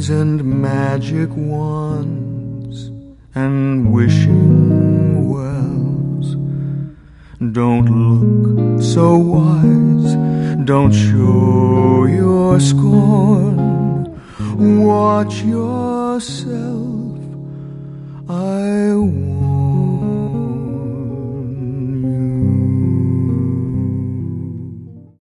and magic wands and wishing wells. Don't look so wise, don't show your scorn. Watch yourself